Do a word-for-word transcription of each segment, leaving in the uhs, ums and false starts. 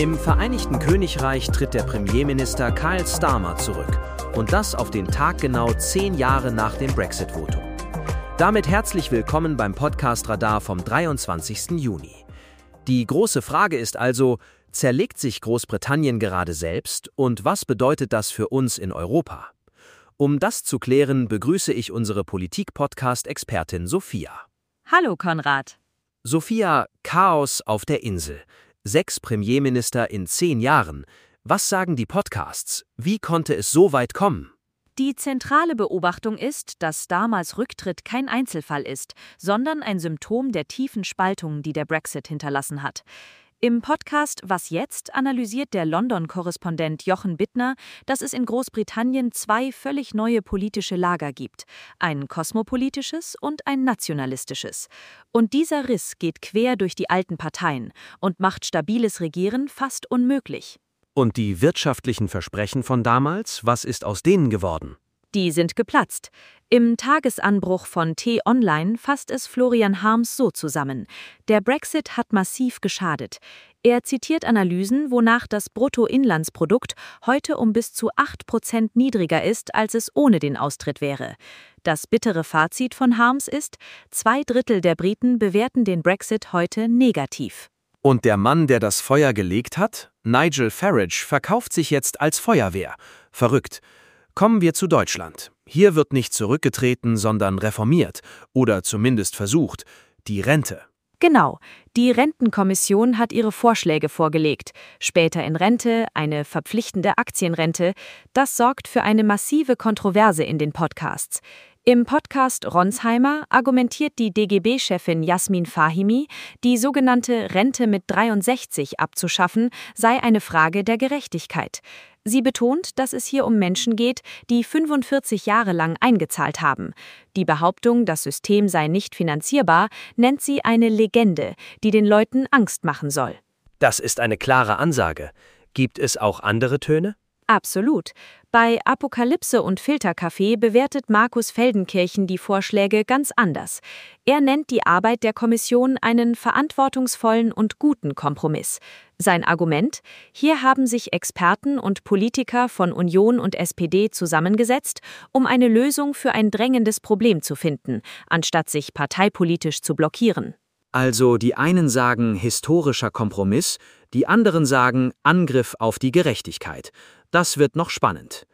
Im Vereinigten Königreich tritt der Premierminister Keir Starmer zurück. Und das auf den Tag genau zehn Jahre nach dem Brexit-Votum. Damit herzlich willkommen beim Podcast Radar vom dreiundzwanzigsten Juni. Die große Frage ist also, zerlegt sich Großbritannien gerade selbst und was bedeutet das für uns in Europa? Um das zu klären, begrüße ich unsere Politik-Podcast-Expertin Sophia. Hallo Konrad. Sophia, Chaos auf der Insel. Sechs Premierminister in zehn Jahren. Was sagen die Podcasts? Wie konnte es so weit kommen? Die zentrale Beobachtung ist, dass Starmers Rücktritt kein Einzelfall ist, sondern ein Symptom der tiefen Spaltung, die der Brexit hinterlassen hat. Im Podcast Was jetzt analysiert der London-Korrespondent Jochen Bittner, dass es in Großbritannien zwei völlig neue politische Lager gibt, ein kosmopolitisches und ein nationalistisches. Und dieser Riss geht quer durch die alten Parteien und macht stabiles Regieren fast unmöglich. Und die wirtschaftlichen Versprechen von damals, was ist aus denen geworden? Die sind geplatzt. Im Tagesanbruch von T-Online fasst es Florian Harms so zusammen. Der Brexit hat massiv geschadet. Er zitiert Analysen, wonach das Bruttoinlandsprodukt heute um bis zu acht Prozent niedriger ist, als es ohne den Austritt wäre. Das bittere Fazit von Harms ist, zwei Drittel der Briten bewerten den Brexit heute negativ. Und der Mann, der das Feuer gelegt hat, Nigel Farage, verkauft sich jetzt als Feuerwehr. Verrückt. Kommen wir zu Deutschland. Hier wird nicht zurückgetreten, sondern reformiert. Oder zumindest versucht. Die Rente. Genau. Die Rentenkommission hat ihre Vorschläge vorgelegt. Später in Rente, eine verpflichtende Aktienrente. Das sorgt für eine massive Kontroverse in den Podcasts. Im Podcast Ronsheimer argumentiert die D G B-Chefin Jasmin Fahimi, die sogenannte Rente mit dreiundsechzig abzuschaffen, sei eine Frage der Gerechtigkeit. Sie betont, dass es hier um Menschen geht, die fünfundvierzig Jahre lang eingezahlt haben. Die Behauptung, das System sei nicht finanzierbar, nennt sie eine Legende, die den Leuten Angst machen soll. Das ist eine klare Ansage. Gibt es auch andere Töne? Absolut. Bei Apokalypse und Filterkaffee bewertet Markus Feldenkirchen die Vorschläge ganz anders. Er nennt die Arbeit der Kommission einen verantwortungsvollen und guten Kompromiss. Sein Argument: Hier haben sich Experten und Politiker von Union und S P D zusammengesetzt, um eine Lösung für ein drängendes Problem zu finden, anstatt sich parteipolitisch zu blockieren. Also die einen sagen historischer Kompromiss, die anderen sagen Angriff auf die Gerechtigkeit. Das wird noch spannend.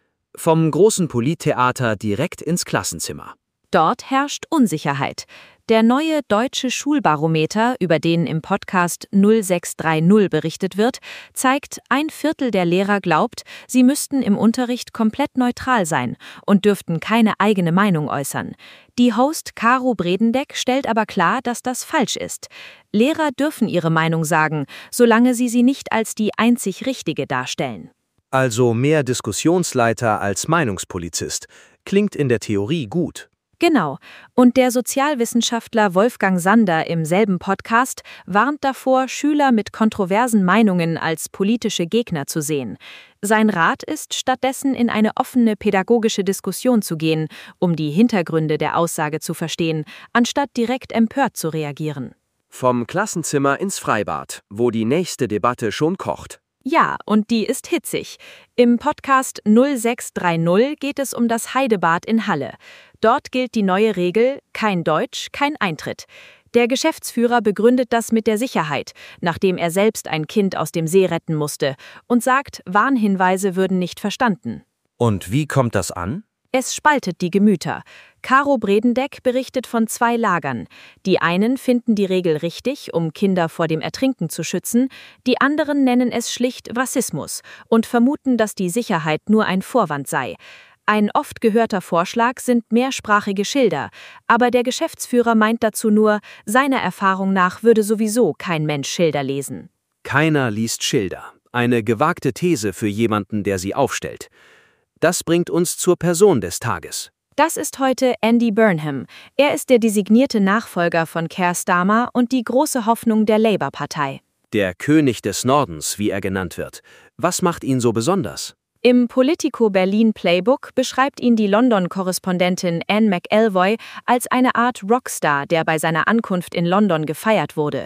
Vom großen Polittheater direkt ins Klassenzimmer. Dort herrscht Unsicherheit. Der neue deutsche Schulbarometer, über den im Podcast null sechs drei null berichtet wird, zeigt, ein Viertel der Lehrer glaubt, sie müssten im Unterricht komplett neutral sein und dürften keine eigene Meinung äußern. Die Host Caro Bredendeck stellt aber klar, dass das falsch ist. Lehrer dürfen ihre Meinung sagen, solange sie sie nicht als die einzig richtige darstellen. Also mehr Diskussionsleiter als Meinungspolizist. Klingt in der Theorie gut. Genau. Und der Sozialwissenschaftler Wolfgang Sander im selben Podcast warnt davor, Schüler mit kontroversen Meinungen als politische Gegner zu sehen. Sein Rat ist, stattdessen in eine offene pädagogische Diskussion zu gehen, um die Hintergründe der Aussage zu verstehen, anstatt direkt empört zu reagieren. Vom Klassenzimmer ins Freibad, wo die nächste Debatte schon kocht. Ja, und die ist hitzig. Im Podcast null sechs drei null geht es um das Heidebad in Halle. Dort gilt die neue Regel: kein Deutsch, kein Eintritt. Der Geschäftsführer begründet das mit der Sicherheit, nachdem er selbst ein Kind aus dem See retten musste, und sagt, Warnhinweise würden nicht verstanden. Und wie kommt das an? Es spaltet die Gemüter. Caro Bredendeck berichtet von zwei Lagern. Die einen finden die Regel richtig, um Kinder vor dem Ertrinken zu schützen, die anderen nennen es schlicht Rassismus und vermuten, dass die Sicherheit nur ein Vorwand sei. Ein oft gehörter Vorschlag sind mehrsprachige Schilder, aber der Geschäftsführer meint dazu nur, seiner Erfahrung nach würde sowieso kein Mensch Schilder lesen. Keiner liest Schilder. Eine gewagte These für jemanden, der sie aufstellt. Das bringt uns zur Person des Tages. Das ist heute Andy Burnham. Er ist der designierte Nachfolger von Keir Starmer und die große Hoffnung der Labour-Partei. Der König des Nordens, wie er genannt wird. Was macht ihn so besonders? Im Politico Berlin Playbook beschreibt ihn die London-Korrespondentin Anne McElvoy als eine Art Rockstar, der bei seiner Ankunft in London gefeiert wurde.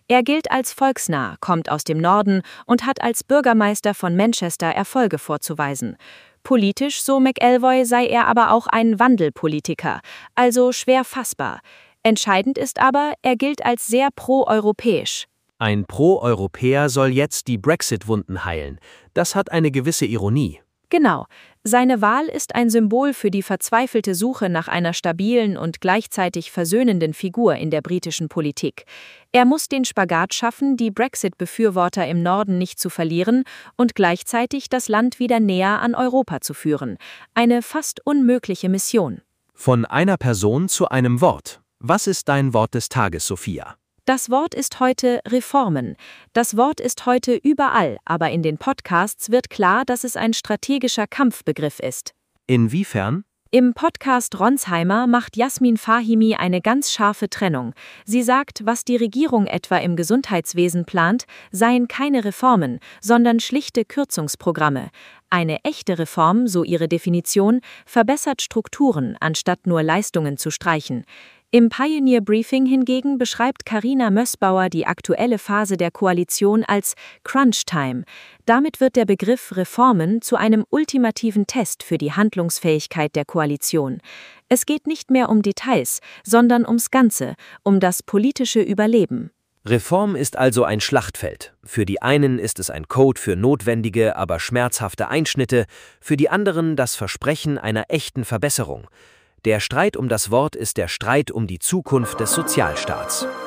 Er gilt als volksnah, kommt aus dem Norden und hat als Bürgermeister von Manchester Erfolge vorzuweisen. Politisch, so McElvoy, sei er aber auch ein Wandelpolitiker, also schwer fassbar. Entscheidend ist aber, er gilt als sehr pro-europäisch. Ein Pro-Europäer soll jetzt die Brexit-Wunden heilen. Das hat eine gewisse Ironie. Genau. Seine Wahl ist ein Symbol für die verzweifelte Suche nach einer stabilen und gleichzeitig versöhnenden Figur in der britischen Politik. Er muss den Spagat schaffen, die Brexit-Befürworter im Norden nicht zu verlieren und gleichzeitig das Land wieder näher an Europa zu führen. Eine fast unmögliche Mission. Von einer Person zu einem Wort. Was ist dein Wort des Tages, Sophia? Das Wort ist heute Reformen. Das Wort ist heute überall, aber in den Podcasts wird klar, dass es ein strategischer Kampfbegriff ist. Inwiefern? Im Podcast Ronsheimer macht Jasmin Fahimi eine ganz scharfe Trennung. Sie sagt, was die Regierung etwa im Gesundheitswesen plant, seien keine Reformen, sondern schlichte Kürzungsprogramme. Eine echte Reform, so ihre Definition, verbessert Strukturen, anstatt nur Leistungen zu streichen. Im Pioneer Briefing hingegen beschreibt Carina Mössbauer die aktuelle Phase der Koalition als Crunch Time. Damit wird der Begriff Reformen zu einem ultimativen Test für die Handlungsfähigkeit der Koalition. Es geht nicht mehr um Details, sondern ums Ganze, um das politische Überleben. Reform ist also ein Schlachtfeld. Für die einen ist es ein Code für notwendige, aber schmerzhafte Einschnitte, für die anderen das Versprechen einer echten Verbesserung. Der Streit um das Wort ist der Streit um die Zukunft des Sozialstaats.